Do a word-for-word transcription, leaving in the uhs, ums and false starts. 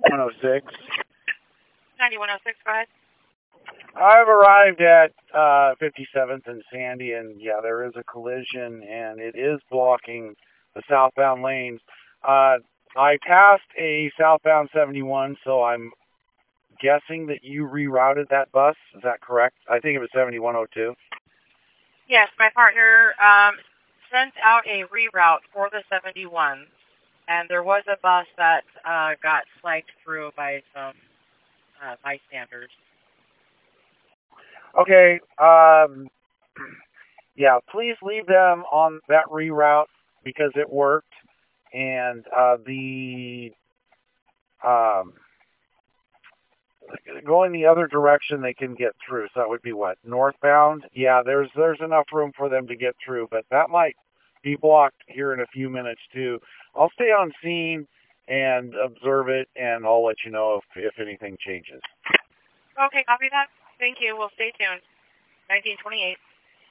one oh six. ninety-one oh six, go ahead. I've arrived at uh, fifty-seventh and Sandy, and yeah, there is a collision, and it is blocking the southbound lanes. Uh, I passed a southbound seventy-one, so I'm guessing that you rerouted that bus. Is that correct? I think it was seventy-one oh two. Yes, my partner um, sent out a reroute for the seventy-one, and there was a bus that uh, got flagged through by some uh, bystanders. Okay, um, yeah, please leave them on that reroute because it worked, and uh, the um, going the other direction they can get through. So that would be what, northbound? Yeah, there's there's enough room for them to get through, but that might be blocked here in a few minutes too. I'll stay on scene and observe it, and I'll let you know if if anything changes. Okay, copy that. Thank you. We'll stay tuned. nineteen twenty-eight.